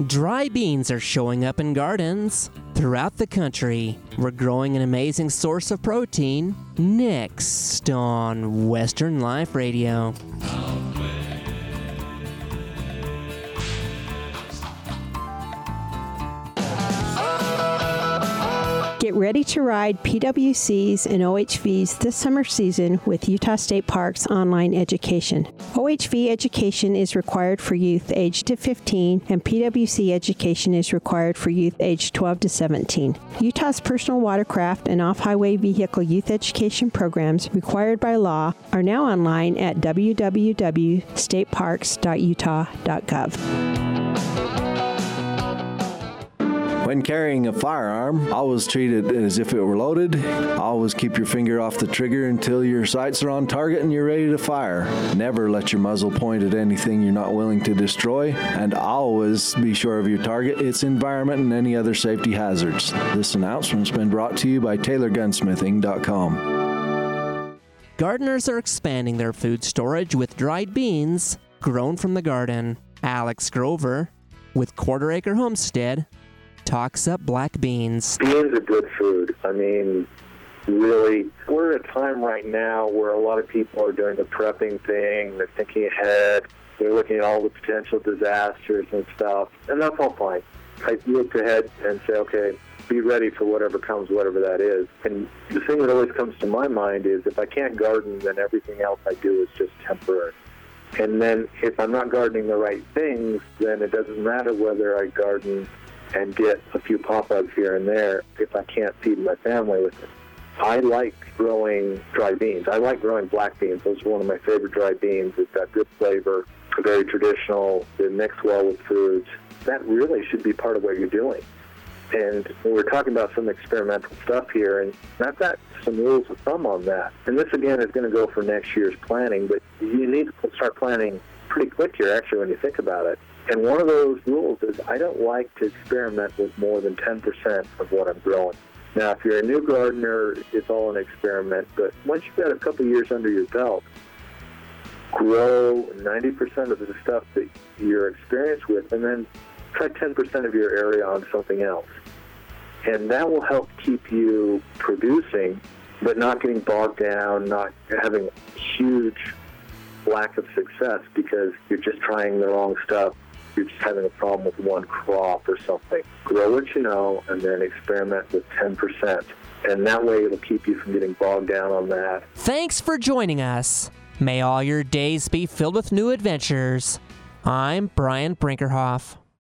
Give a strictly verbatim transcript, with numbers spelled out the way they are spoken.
Dry beans are showing up in gardens throughout the country. We're growing an amazing source of protein next on Western Life Radio. Get ready to ride P W Cs and O H Vs this summer season with Utah State Parks online education. O H V education is required for youth aged to fifteen, and P W C education is required for youth aged twelve to seventeen. Utah's personal watercraft and off-highway vehicle youth education programs required by law are now online at w w w dot state parks dot utah dot gov. When carrying a firearm, always treat it as if it were loaded. Always keep your finger off the trigger until your sights are on target and you're ready to fire. Never let your muzzle point at anything you're not willing to destroy. And always be sure of your target, its environment, and any other safety hazards. This announcement's been brought to you by Taylor Gunsmithing dot com. Gardeners are expanding their food storage with dried beans grown from the garden. Alex Grover with Quarter Acre Homestead talks up black beans. Beans are good food. I mean, really, we're at a time right now where a lot of people are doing the prepping thing. They're thinking ahead. They're looking at all the potential disasters and stuff, and that's all fine. I look ahead and say, okay, be ready for whatever comes, whatever that is. And the thing that always comes to my mind is if I can't garden, then everything else I do is just temporary. And then if I'm not gardening the right things, then it doesn't matter whether I garden and get a few pop-ups here and there if I can't feed my family with it. I like growing dry beans. I like growing black beans. Those are one of my favorite dry beans. It's got good flavor, very traditional. They mix well with foods. That really should be part of what you're doing. And we're talking about some experimental stuff here, and I've got some rules of thumb on that. And this, again, is going to go for next year's planning, but you need to start planning pretty quick here, actually, when you think about it. And one of those rules is I don't like to experiment with more than ten percent of what I'm growing. Now, if you're a new gardener, it's all an experiment. But once you've got a couple years under your belt, grow ninety percent of the stuff that you're experienced with, and then try ten percent of your area on something else. And that will help keep you producing, but not getting bogged down, not having huge lack of success because you're just trying the wrong stuff. You're just having a problem with one crop or something. Grow what you know and then experiment with ten percent. And that way it'll keep you from getting bogged down on that. Thanks for joining us. May all your days be filled with new adventures. I'm Brian Brinkerhoff.